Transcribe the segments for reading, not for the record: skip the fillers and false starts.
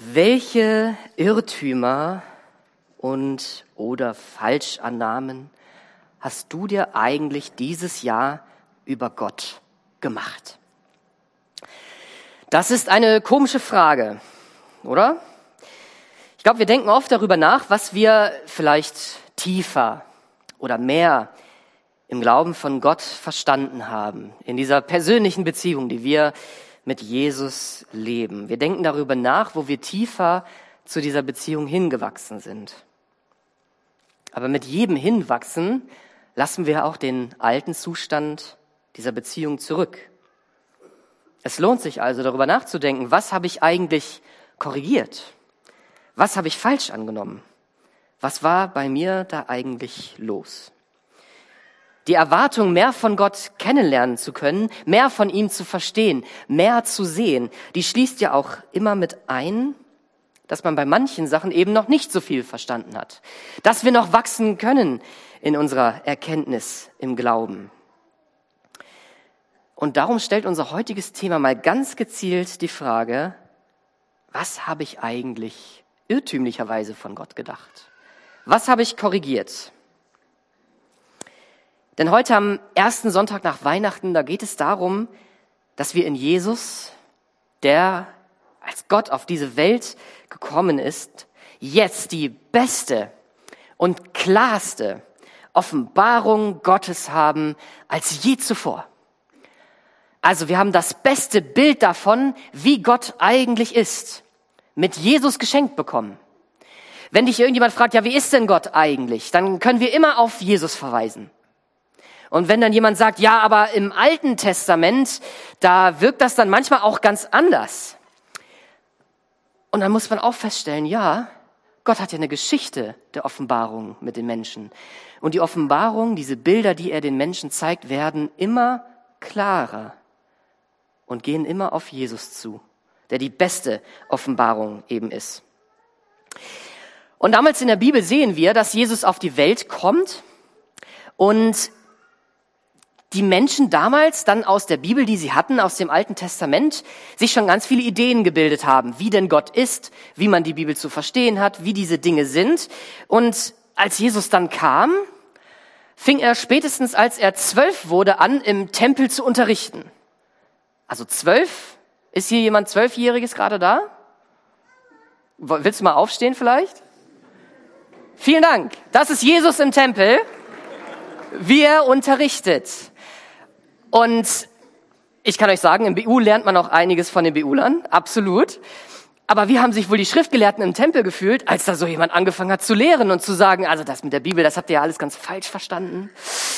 Welche Irrtümer oder Falschannahmen hast du dir eigentlich dieses Jahr über Gott gemacht? Das ist eine komische Frage, oder? Ich glaube, wir denken oft darüber nach, was wir vielleicht tiefer oder mehr im Glauben von Gott verstanden haben, in dieser persönlichen Beziehung, die wir mit Jesus leben. Wir denken darüber nach, wo wir tiefer zu dieser Beziehung hingewachsen sind. Aber mit jedem Hinwachsen lassen wir auch den alten Zustand dieser Beziehung zurück. Es lohnt sich also, darüber nachzudenken, was habe ich eigentlich korrigiert? Was habe ich falsch angenommen? Was war bei mir da eigentlich los? Die Erwartung, mehr von Gott kennenlernen zu können, mehr von ihm zu verstehen, mehr zu sehen, die schließt ja auch immer mit ein, dass man bei manchen Sachen eben noch nicht so viel verstanden hat. Dass wir noch wachsen können in unserer Erkenntnis im Glauben. Und darum stellt unser heutiges Thema mal ganz gezielt die Frage, was habe ich eigentlich irrtümlicherweise von Gott gedacht? Was habe ich korrigiert? Denn heute am ersten Sonntag nach Weihnachten, da geht es darum, dass wir in Jesus, der als Gott auf diese Welt gekommen ist, jetzt die beste und klarste Offenbarung Gottes haben als je zuvor. Also wir haben das beste Bild davon, wie Gott eigentlich ist, mit Jesus geschenkt bekommen. Wenn dich irgendjemand fragt, ja, wie ist denn Gott eigentlich? Dann können wir immer auf Jesus verweisen. Und wenn dann jemand sagt, ja, aber im Alten Testament, da wirkt das dann manchmal auch ganz anders. Und dann muss man auch feststellen, ja, Gott hat ja eine Geschichte der Offenbarung mit den Menschen. Und die Offenbarung, diese Bilder, die er den Menschen zeigt, werden immer klarer und gehen immer auf Jesus zu, der die beste Offenbarung eben ist. Und damals in der Bibel sehen wir, dass Jesus auf die Welt kommt und die Menschen damals dann aus der Bibel, die sie hatten, aus dem Alten Testament, sich schon ganz viele Ideen gebildet haben, wie denn Gott ist, wie man die Bibel zu verstehen hat, wie diese Dinge sind. Und als Jesus dann kam, fing er spätestens, als er 12 wurde, an, im Tempel zu unterrichten. Also 12? Ist hier jemand 12-Jähriges gerade da? Willst du mal aufstehen vielleicht? Vielen Dank. Das ist Jesus im Tempel, wie er unterrichtet. Und ich kann euch sagen, im BU lernt man auch einiges von den BUlern, absolut. Aber wie haben sich wohl die Schriftgelehrten im Tempel gefühlt, als da so jemand angefangen hat zu lehren und zu sagen, also das mit der Bibel, das habt ihr ja alles ganz falsch verstanden.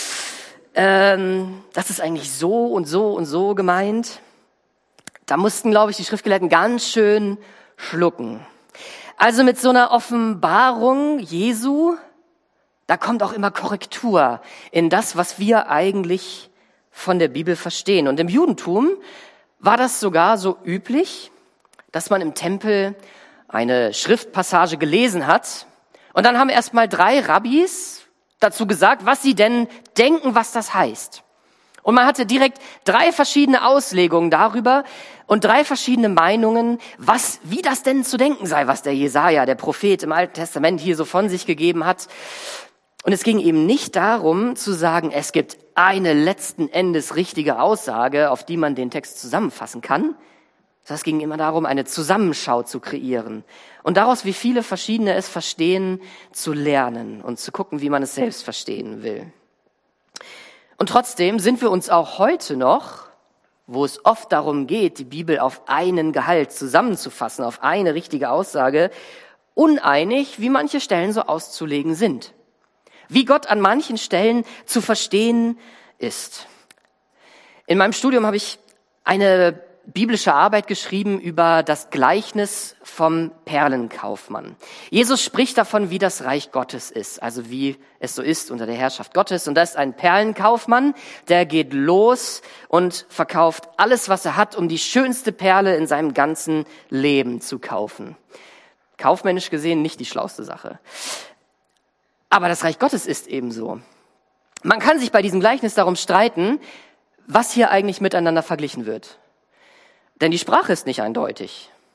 Das ist eigentlich so und so und so gemeint. Da mussten, glaube ich, die Schriftgelehrten ganz schön schlucken. Also mit so einer Offenbarung Jesu, da kommt auch immer Korrektur in das, was wir eigentlich von der Bibel verstehen. Und im Judentum war das sogar so üblich, dass man im Tempel eine Schriftpassage gelesen hat. Und dann haben erstmal 3 Rabbis dazu gesagt, was sie denn denken, was das heißt. Und man hatte direkt 3 verschiedene Auslegungen darüber und 3 verschiedene Meinungen, wie das denn zu denken sei, was der Jesaja, der Prophet im Alten Testament hier so von sich gegeben hat. Und es ging eben nicht darum zu sagen, es gibt eine letzten Endes richtige Aussage, auf die man den Text zusammenfassen kann. Sondern es ging immer darum, eine Zusammenschau zu kreieren und daraus, wie viele verschiedene es verstehen, zu lernen und zu gucken, wie man es selbst verstehen will. Und trotzdem sind wir uns auch heute noch, wo es oft darum geht, die Bibel auf einen Gehalt zusammenzufassen, auf eine richtige Aussage, uneinig, wie manche Stellen so auszulegen sind. Wie Gott an manchen Stellen zu verstehen ist. In meinem Studium habe ich eine biblische Arbeit geschrieben über das Gleichnis vom Perlenkaufmann. Jesus spricht davon, wie das Reich Gottes ist, also wie es so ist unter der Herrschaft Gottes. Und da ist ein Perlenkaufmann, der geht los und verkauft alles, was er hat, um die schönste Perle in seinem ganzen Leben zu kaufen. Kaufmännisch gesehen nicht die schlauste Sache. Aber das Reich Gottes ist eben so. Man kann sich bei diesem Gleichnis darum streiten, was hier eigentlich miteinander verglichen wird. Denn die Sprache ist nicht eindeutig.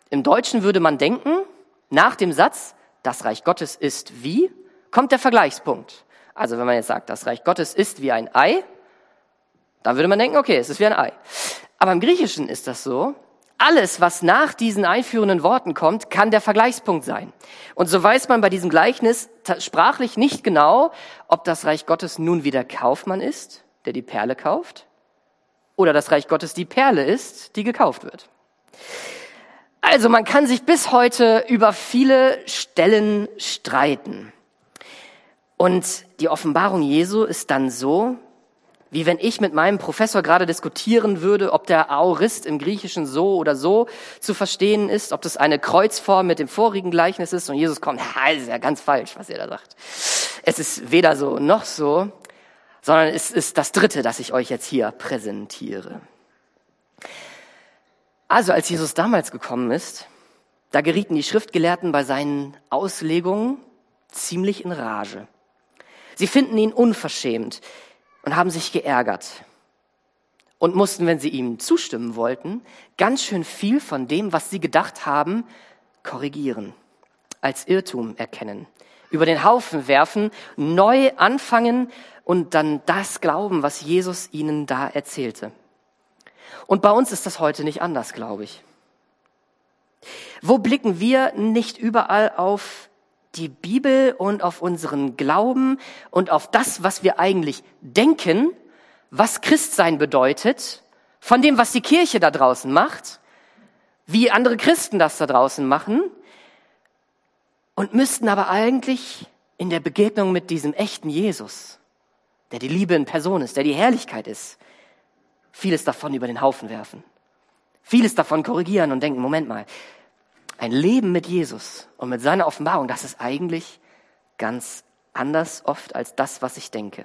Im Deutschen würde man denken, nach dem Satz, das Reich Gottes ist wie, kommt der Vergleichspunkt. Also wenn man jetzt sagt, das Reich Gottes ist wie ein Ei, dann würde man denken, okay, es ist wie ein Ei. Aber im Griechischen ist das so, alles, was nach diesen einführenden Worten kommt, kann der Vergleichspunkt sein. Und so weiß man bei diesem Gleichnis sprachlich nicht genau, ob das Reich Gottes nun wie der Kaufmann ist, der die Perle kauft, oder das Reich Gottes die Perle ist, die gekauft wird. Also man kann sich bis heute über viele Stellen streiten. Und die Offenbarung Jesu ist dann so, wie wenn ich mit meinem Professor gerade diskutieren würde, ob der Aorist im Griechischen so oder so zu verstehen ist, ob das eine Kreuzform mit dem vorigen Gleichnis ist und Jesus kommt, das ist ja ganz falsch, was er da sagt. Es ist weder so noch so, sondern es ist das Dritte, das ich euch jetzt hier präsentiere. Also als Jesus damals gekommen ist, da gerieten die Schriftgelehrten bei seinen Auslegungen ziemlich in Rage. Sie finden ihn unverschämt und haben sich geärgert und mussten, wenn sie ihm zustimmen wollten, ganz schön viel von dem, was sie gedacht haben, korrigieren, als Irrtum erkennen, über den Haufen werfen, neu anfangen und dann das glauben, was Jesus ihnen da erzählte. Und bei uns ist das heute nicht anders, glaube ich. Wo blicken wir nicht überall auf die Bibel und auf unseren Glauben und auf das, was wir eigentlich denken, was Christsein bedeutet, von dem, was die Kirche da draußen macht, wie andere Christen das da draußen machen, und müssten aber eigentlich in der Begegnung mit diesem echten Jesus, der die Liebe in Person ist, der die Herrlichkeit ist, vieles davon über den Haufen werfen, vieles davon korrigieren und denken, Moment mal, ein Leben mit Jesus und mit seiner Offenbarung, das ist eigentlich ganz anders oft als das, was ich denke.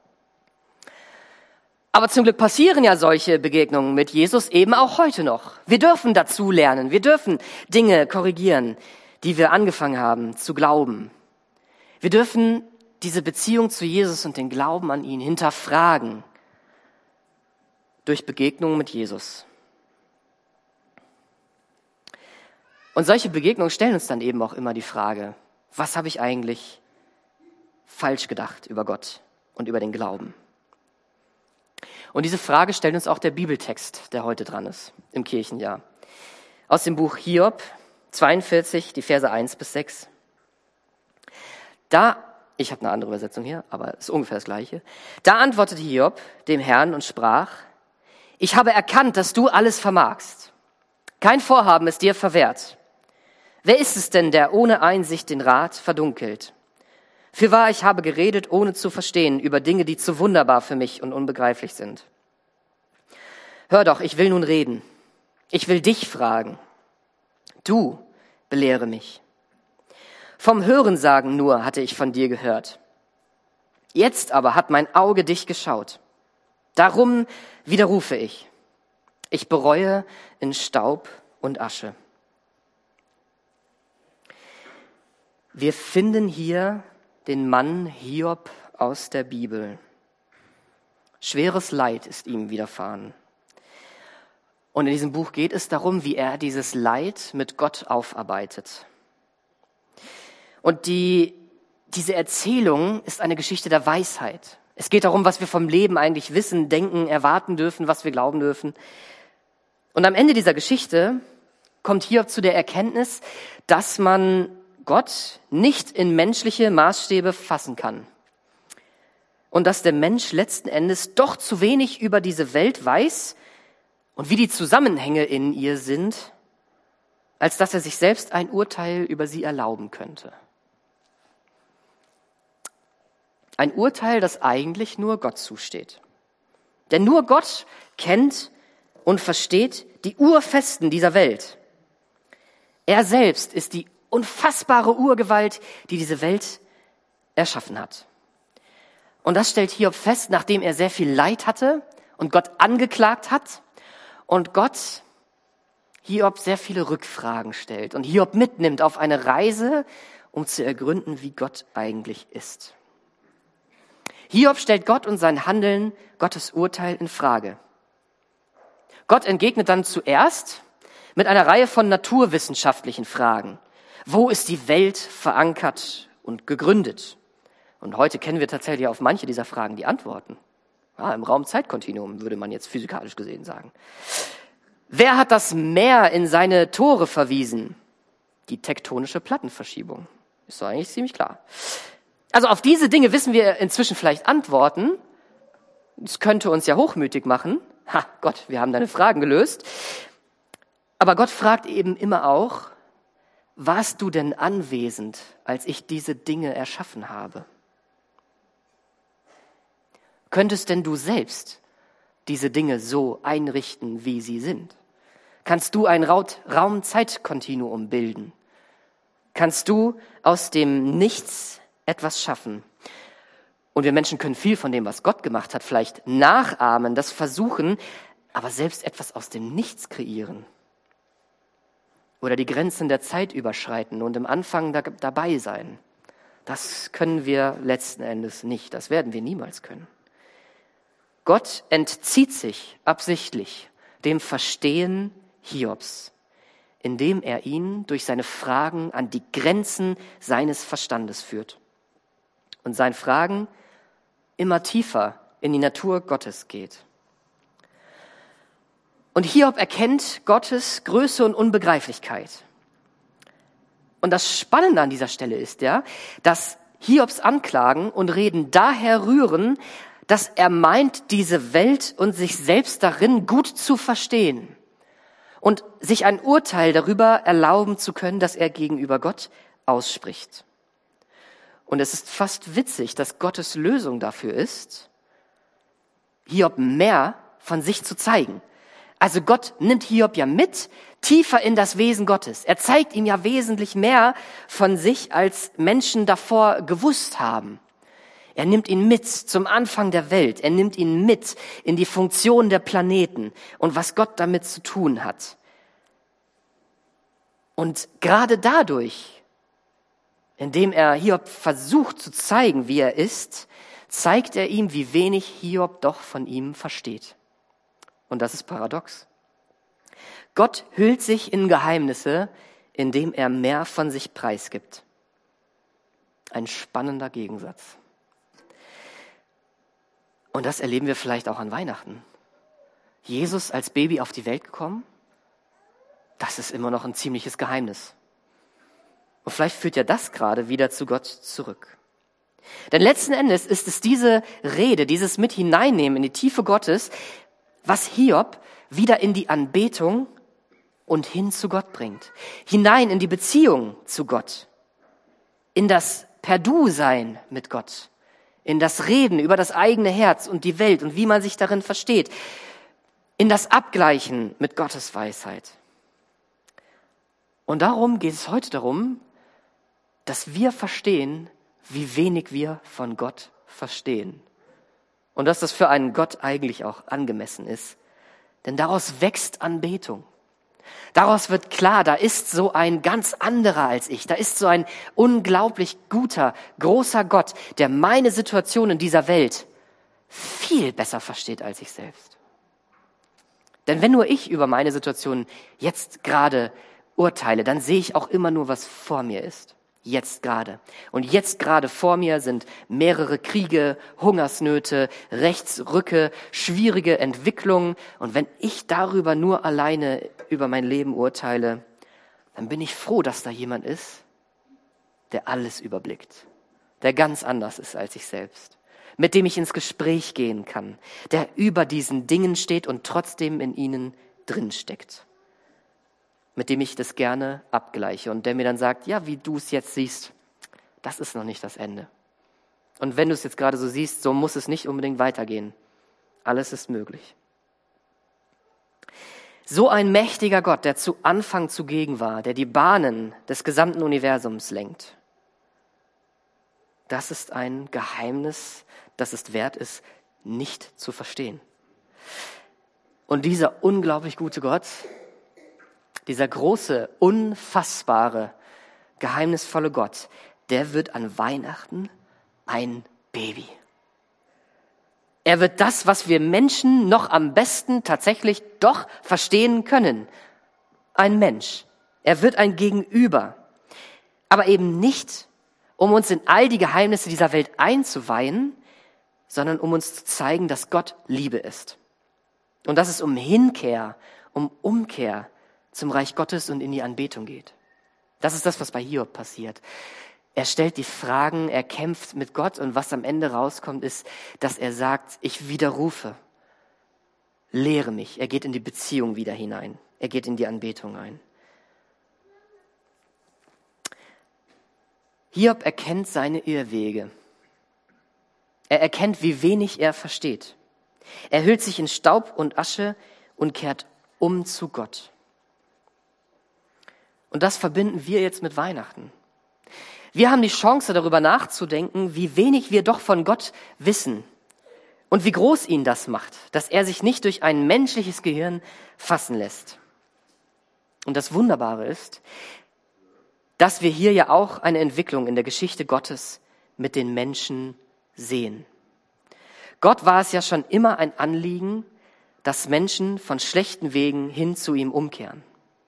Aber zum Glück passieren ja solche Begegnungen mit Jesus eben auch heute noch. Wir dürfen dazu lernen, wir dürfen Dinge korrigieren, die wir angefangen haben zu glauben. Wir dürfen diese Beziehung zu Jesus und den Glauben an ihn hinterfragen durch Begegnungen mit Jesus. Und solche Begegnungen stellen uns dann eben auch immer die Frage, was habe ich eigentlich falsch gedacht über Gott und über den Glauben? Und diese Frage stellt uns auch der Bibeltext, der heute dran ist, im Kirchenjahr. Aus dem Buch Hiob 42, die Verse 1-6. Ich habe eine andere Übersetzung hier, aber es ist ungefähr das Gleiche. Da antwortete Hiob dem Herrn und sprach, ich habe erkannt, dass du alles vermagst. Kein Vorhaben ist dir verwehrt. Wer ist es denn, der ohne Einsicht den Rat verdunkelt? Fürwahr, ich habe geredet, ohne zu verstehen, über Dinge, die zu wunderbar für mich und unbegreiflich sind. Hör doch, ich will nun reden. Ich will dich fragen. Du belehre mich. Vom Hörensagen nur hatte ich von dir gehört. Jetzt aber hat mein Auge dich geschaut. Darum widerrufe ich. Ich bereue in Staub und Asche. Wir finden hier den Mann Hiob aus der Bibel. Schweres Leid ist ihm widerfahren. Und in diesem Buch geht es darum, wie er dieses Leid mit Gott aufarbeitet. Und diese Erzählung ist eine Geschichte der Weisheit. Es geht darum, was wir vom Leben eigentlich wissen, denken, erwarten dürfen, was wir glauben dürfen. Und am Ende dieser Geschichte kommt Hiob zu der Erkenntnis, dass man Gott nicht in menschliche Maßstäbe fassen kann. Und dass der Mensch letzten Endes doch zu wenig über diese Welt weiß und wie die Zusammenhänge in ihr sind, als dass er sich selbst ein Urteil über sie erlauben könnte. Ein Urteil, das eigentlich nur Gott zusteht. Denn nur Gott kennt und versteht die Urfesten dieser Welt. Er selbst ist die unfassbare Urgewalt, die diese Welt erschaffen hat. Und das stellt Hiob fest, nachdem er sehr viel Leid hatte und Gott angeklagt hat und Gott Hiob sehr viele Rückfragen stellt und Hiob mitnimmt auf eine Reise, um zu ergründen, wie Gott eigentlich ist. Hiob stellt Gott und sein Handeln, Gottes Urteil in Frage. Gott entgegnet dann zuerst, mit einer Reihe von naturwissenschaftlichen Fragen. Wo ist die Welt verankert und gegründet? Und heute kennen wir tatsächlich auf manche dieser Fragen die Antworten. Ja, im Raum-Zeit-Kontinuum würde man jetzt physikalisch gesehen sagen. Wer hat das Meer in seine Tore verwiesen? Die tektonische Plattenverschiebung. Ist doch eigentlich ziemlich klar. Also auf diese Dinge wissen wir inzwischen vielleicht Antworten. Das könnte uns ja hochmütig machen. Ha, Gott, wir haben deine Fragen gelöst. Aber Gott fragt eben immer auch, warst du denn anwesend, als ich diese Dinge erschaffen habe? Könntest denn du selbst diese Dinge so einrichten, wie sie sind? Kannst du ein Raum-Zeit-Kontinuum bilden? Kannst du aus dem Nichts etwas schaffen? Und wir Menschen können viel von dem, was Gott gemacht hat, vielleicht nachahmen, das versuchen, aber selbst etwas aus dem Nichts kreieren. Oder die Grenzen der Zeit überschreiten und im Anfang dabei sein. Das können wir letzten Endes nicht. Das werden wir niemals können. Gott entzieht sich absichtlich dem Verstehen Hiobs, indem er ihn durch seine Fragen an die Grenzen seines Verstandes führt und seinen Fragen immer tiefer in die Natur Gottes geht. Und Hiob erkennt Gottes Größe und Unbegreiflichkeit. Und das Spannende an dieser Stelle ist ja, dass Hiobs Anklagen und Reden daher rühren, dass er meint, diese Welt und sich selbst darin gut zu verstehen und sich ein Urteil darüber erlauben zu können, dass er gegenüber Gott ausspricht. Und es ist fast witzig, dass Gottes Lösung dafür ist, Hiob mehr von sich zu zeigen. Also Gott nimmt Hiob ja mit, tiefer in das Wesen Gottes. Er zeigt ihm ja wesentlich mehr von sich, als Menschen davor gewusst haben. Er nimmt ihn mit zum Anfang der Welt. Er nimmt ihn mit in die Funktion der Planeten und was Gott damit zu tun hat. Und gerade dadurch, indem er Hiob versucht zu zeigen, wie er ist, zeigt er ihm, wie wenig Hiob doch von ihm versteht. Und das ist paradox. Gott hüllt sich in Geheimnisse, indem er mehr von sich preisgibt. Ein spannender Gegensatz. Und das erleben wir vielleicht auch an Weihnachten. Jesus als Baby auf die Welt gekommen, das ist immer noch ein ziemliches Geheimnis. Und vielleicht führt ja das gerade wieder zu Gott zurück. Denn letzten Endes ist es diese Rede, dieses Mit hineinnehmen in die Tiefe Gottes, was Hiob wieder in die Anbetung und hin zu Gott bringt. Hinein in die Beziehung zu Gott. In das Per-Du-Sein mit Gott. In das Reden über das eigene Herz und die Welt und wie man sich darin versteht. In das Abgleichen mit Gottes Weisheit. Und darum geht es heute darum, dass wir verstehen, wie wenig wir von Gott verstehen. Und dass das für einen Gott eigentlich auch angemessen ist. Denn daraus wächst Anbetung. Daraus wird klar, da ist so ein ganz anderer als ich. Da ist so ein unglaublich guter, großer Gott, der meine Situation in dieser Welt viel besser versteht als ich selbst. Denn wenn nur ich über meine Situation jetzt gerade urteile, dann sehe ich auch immer nur, was vor mir ist. Jetzt gerade. Und jetzt gerade vor mir sind mehrere Kriege, Hungersnöte, Rechtsrücke, schwierige Entwicklungen. Und wenn ich darüber nur alleine über mein Leben urteile, dann bin ich froh, dass da jemand ist, der alles überblickt, der ganz anders ist als ich selbst, mit dem ich ins Gespräch gehen kann, der über diesen Dingen steht und trotzdem in ihnen drin steckt. Mit dem ich das gerne abgleiche und der mir dann sagt, ja, wie du es jetzt siehst, das ist noch nicht das Ende. Und wenn du es jetzt gerade so siehst, so muss es nicht unbedingt weitergehen. Alles ist möglich. So ein mächtiger Gott, der zu Anfang zugegen war, der die Bahnen des gesamten Universums lenkt. Das ist ein Geheimnis, das es wert ist, nicht zu verstehen. Und dieser unglaublich gute Gott, dieser große, unfassbare, geheimnisvolle Gott, der wird an Weihnachten ein Baby. Er wird das, was wir Menschen noch am besten tatsächlich doch verstehen können, ein Mensch. Er wird ein Gegenüber. Aber eben nicht, um uns in all die Geheimnisse dieser Welt einzuweihen, sondern um uns zu zeigen, dass Gott Liebe ist. Und dass es um Hinkehr, um Umkehr zum Reich Gottes und in die Anbetung geht. Das ist das, was bei Hiob passiert. Er stellt die Fragen, er kämpft mit Gott und was am Ende rauskommt, ist, dass er sagt, ich widerrufe, lehre mich. Er geht in die Beziehung wieder hinein. Er geht in die Anbetung ein. Hiob erkennt seine Irrwege. Er erkennt, wie wenig er versteht. Er hüllt sich in Staub und Asche und kehrt um zu Gott. Und das verbinden wir jetzt mit Weihnachten. Wir haben die Chance, darüber nachzudenken, wie wenig wir doch von Gott wissen und wie groß ihn das macht, dass er sich nicht durch ein menschliches Gehirn fassen lässt. Und das Wunderbare ist, dass wir hier ja auch eine Entwicklung in der Geschichte Gottes mit den Menschen sehen. Gott war es ja schon immer ein Anliegen, dass Menschen von schlechten Wegen hin zu ihm umkehren.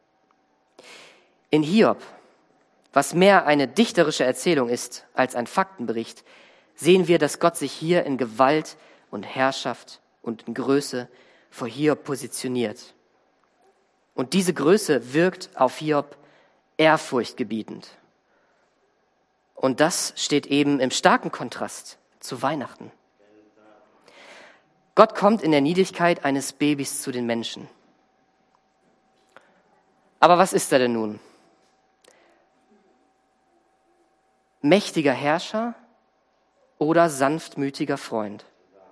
In Hiob, was mehr eine dichterische Erzählung ist als ein Faktenbericht, sehen wir, dass Gott sich hier in Gewalt und Herrschaft und in Größe vor Hiob positioniert. Und diese Größe wirkt auf Hiob ehrfurchtgebietend. Und das steht eben im starken Kontrast zu Weihnachten. Gott kommt in der Niedlichkeit eines Babys zu den Menschen. Aber was ist er denn nun? Mächtiger Herrscher oder sanftmütiger Freund?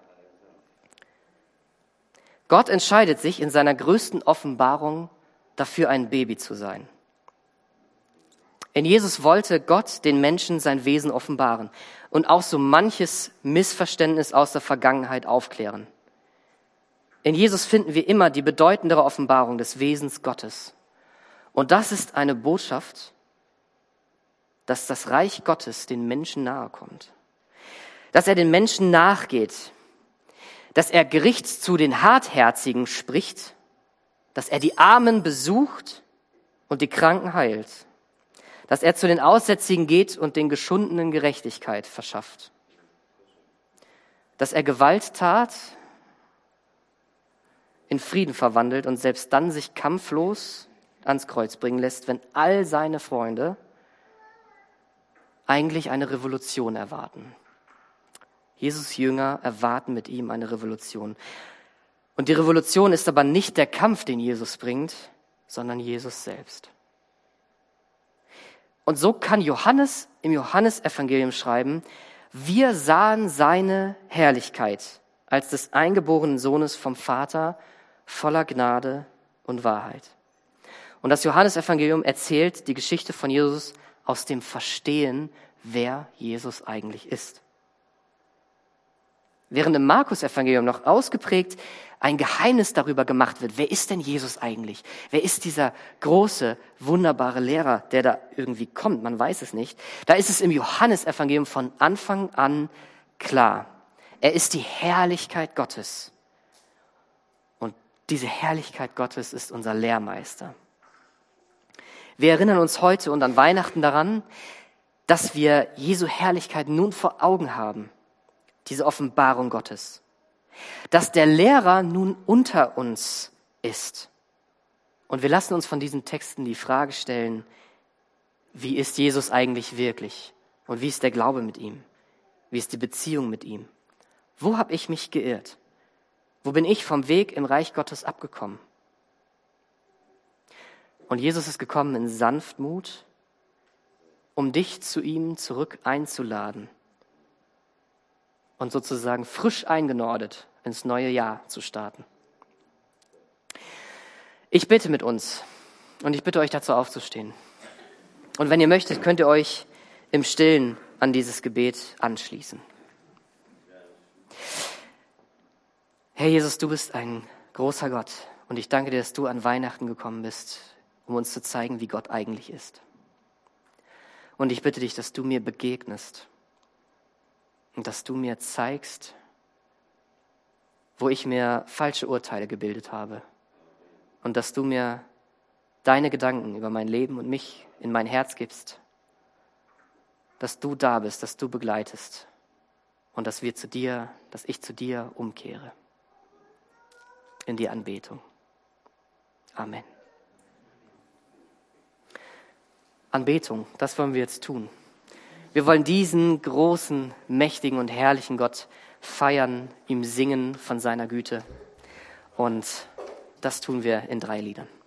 Gott entscheidet sich in seiner größten Offenbarung dafür, ein Baby zu sein. In Jesus wollte Gott den Menschen sein Wesen offenbaren und auch so manches Missverständnis aus der Vergangenheit aufklären. In Jesus finden wir immer die bedeutendere Offenbarung des Wesens Gottes. Und das ist eine Botschaft, dass das Reich Gottes den Menschen nahe kommt. Dass er den Menschen nachgeht. Dass er Gericht zu den Hartherzigen spricht. Dass er die Armen besucht und die Kranken heilt. Dass er zu den Aussätzigen geht und den Geschundenen Gerechtigkeit verschafft. Dass er Gewalttat in Frieden verwandelt und selbst dann sich kampflos ans Kreuz bringen lässt, wenn all seine Freunde eigentlich eine Revolution erwarten. Jesus' Jünger erwarten mit ihm eine Revolution. Und die Revolution ist aber nicht der Kampf, den Jesus bringt, sondern Jesus selbst. Und so kann Johannes im Johannesevangelium schreiben, wir sahen seine Herrlichkeit als des eingeborenen Sohnes vom Vater, voller Gnade und Wahrheit. Und das Johannesevangelium erzählt die Geschichte von Jesus aus dem Verstehen, wer Jesus eigentlich ist. Während im Markus-Evangelium noch ausgeprägt ein Geheimnis darüber gemacht wird, wer ist denn Jesus eigentlich? Wer ist dieser große, wunderbare Lehrer, der da irgendwie kommt? Man weiß es nicht. Da ist es im Johannesevangelium von Anfang an klar. Er ist die Herrlichkeit Gottes. Und diese Herrlichkeit Gottes ist unser Lehrmeister. Wir erinnern uns heute und an Weihnachten daran, dass wir Jesu Herrlichkeit nun vor Augen haben. Diese Offenbarung Gottes. Dass der Lehrer nun unter uns ist. Und wir lassen uns von diesen Texten die Frage stellen, wie ist Jesus eigentlich wirklich? Und wie ist der Glaube mit ihm? Wie ist die Beziehung mit ihm? Wo habe ich mich geirrt? Wo bin ich vom Weg im Reich Gottes abgekommen? Und Jesus ist gekommen in Sanftmut, um dich zu ihm zurück einzuladen und sozusagen frisch eingenordet ins neue Jahr zu starten. Ich bete mit uns und ich bitte euch dazu aufzustehen. Und wenn ihr möchtet, könnt ihr euch im Stillen an dieses Gebet anschließen. Herr Jesus, du bist ein großer Gott und ich danke dir, dass du an Weihnachten gekommen bist, um uns zu zeigen, wie Gott eigentlich ist. Und ich bitte dich, dass du mir begegnest und dass du mir zeigst, wo ich mir falsche Urteile gebildet habe und dass du mir deine Gedanken über mein Leben und mich in mein Herz gibst, dass du da bist, dass du begleitest und dass ich zu dir umkehre in die Anbetung. Amen. Anbetung, das wollen wir jetzt tun. Wir wollen diesen großen, mächtigen und herrlichen Gott feiern, ihm singen von seiner Güte. Und das tun wir in 3 Liedern.